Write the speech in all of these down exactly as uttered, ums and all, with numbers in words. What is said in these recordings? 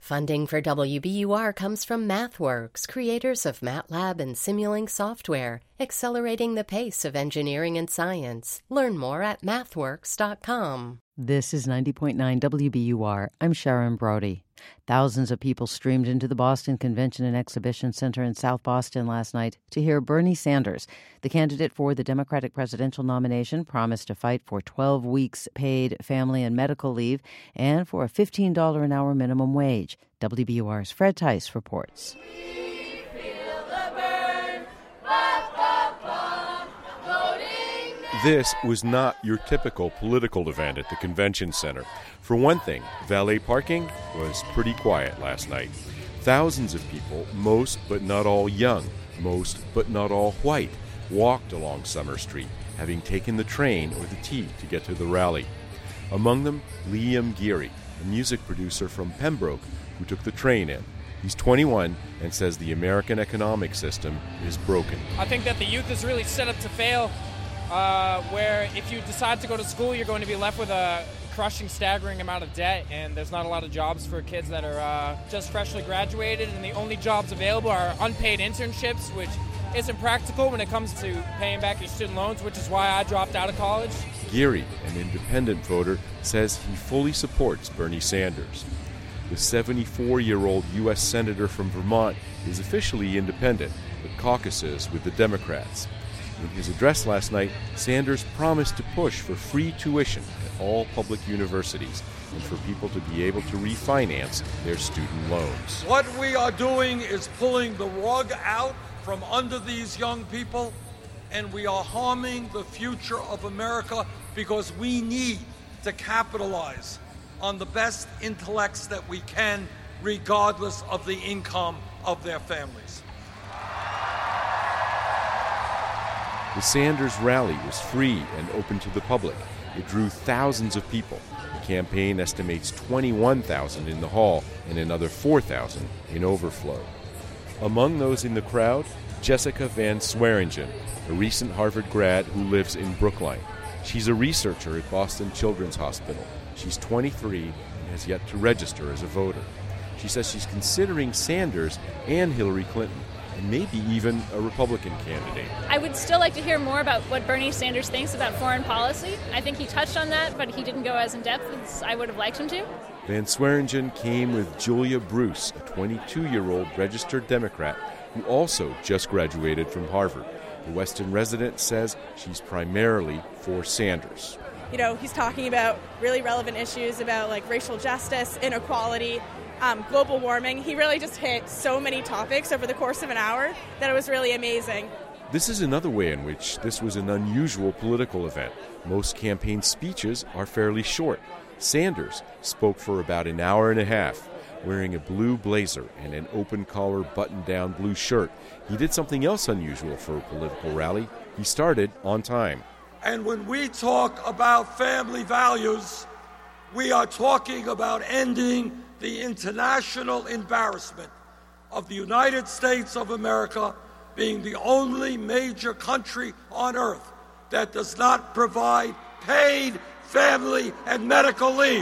Funding for W B U R comes from MathWorks, creators of MATLAB and Simulink software, accelerating the pace of engineering and science. Learn more at mathworks dot com. This is ninety point nine W B U R. I'm Sharon Brody. Thousands of people streamed into the Boston Convention and Exhibition Center in South Boston last night to hear Bernie Sanders. The candidate for the Democratic presidential nomination promised to fight for twelve weeks paid family and medical leave and for a fifteen dollars an hour minimum wage. W B U R's Fred Tice reports. This was not your typical political event at the convention center. For one thing, valet parking was pretty quiet last night. Thousands of people, most but not all young, most but not all white, walked along Summer Street, having taken the train or the T to get to the rally. Among them, Liam Geary, a music producer from Pembroke, who took the train in. He's twenty-one and says the American economic system is broken. I think that the youth is really set up to fail. Uh, where if you decide to go to school, you're going to be left with a crushing, staggering amount of debt, and there's not a lot of jobs for kids that are uh, just freshly graduated, and the only jobs available are unpaid internships, which isn't practical when it comes to paying back your student loans, which is why I dropped out of college. Geary, an independent voter, says he fully supports Bernie Sanders. The seventy-four-year-old U S Senator from Vermont is officially independent, but caucuses with the Democrats. In his address last night, Sanders promised to push for free tuition at all public universities and for people to be able to refinance their student loans. What we are doing is pulling the rug out from under these young people, and we are harming the future of America because we need to capitalize on the best intellects that we can, regardless of the income of their families. The Sanders rally was free and open to the public. It drew thousands of people. The campaign estimates twenty-one thousand in the hall and another four thousand in overflow. Among those in the crowd, Jessica Van Swearingen, a recent Harvard grad who lives in Brookline. She's a researcher at Boston Children's Hospital. She's twenty-three and has yet to register as a voter. She says she's considering Sanders and Hillary Clinton, and maybe even a Republican candidate. I would still like to hear more about what Bernie Sanders thinks about foreign policy. I think he touched on that, but he didn't go as in-depth as I would have liked him to. Van Swearingen came with Julia Bruce, a twenty-two-year-old registered Democrat who also just graduated from Harvard. The Weston resident says she's primarily for Sanders. You know, he's talking about really relevant issues about like racial justice, inequality, Um, global warming. He really just hit so many topics over the course of an hour that it was really amazing. This is another way in which this was an unusual political event. Most campaign speeches are fairly short. Sanders spoke for about an hour and a half, wearing a blue blazer and an open-collar button-down blue shirt. He did something else unusual for a political rally. He started on time. And when we talk about family values, we are talking about ending the international embarrassment of the United States of America being the only major country on earth that does not provide paid family and medical leave.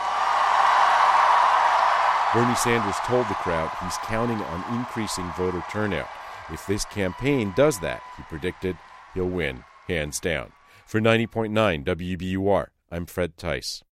Bernie Sanders told the crowd he's counting on increasing voter turnout. If this campaign does that, he predicted, he'll win, hands down. For ninety point nine W B U R, I'm Fred Tice.